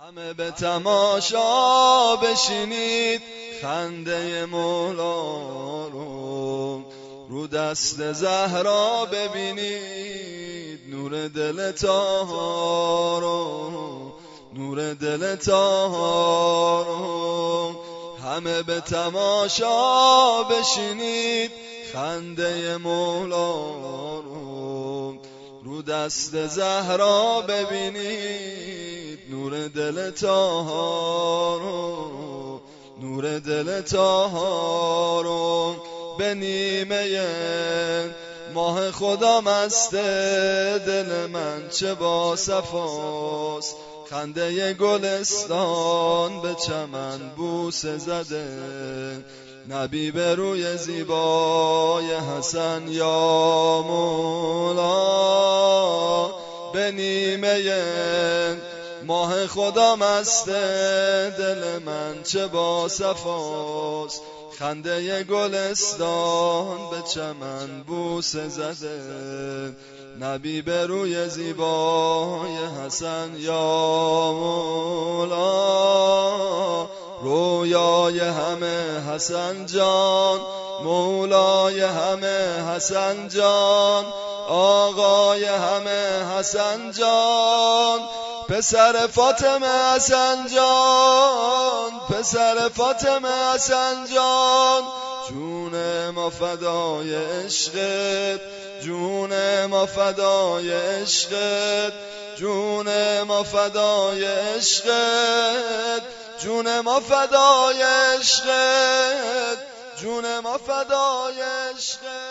همه به تماشا بشینید خنده مولا رو دست زهرا ببینید نور دل طاها رو، نور دل طاها رو. همه به تماشا بشینید خنده مولا رو دست زهرا ببینید نور دل طاها رو، نور دل طاها رو. به نیمه ماه خدا مست دل من چه با صفاست، خنده گلستان به چمن بوسه زده، نبی به روی زیبای حسن یا مولا. به نیمه ماه خدا مست دل من چه با صفاست، خنده گلستان به چمن بوسه زده، نبی به روی زیبای حسن یا مولا. رویای همه حسن جان، مولای همه حسن جان، آقای همه حسن جان، پسر فاطمه حسن جان، پسر فاطمه حسن جان. جون ما فدای عشقت، جون ما فدای عشقت، جون ما فدای عشقت، جون ما فدای عشقت، جون ما فدای عشقت.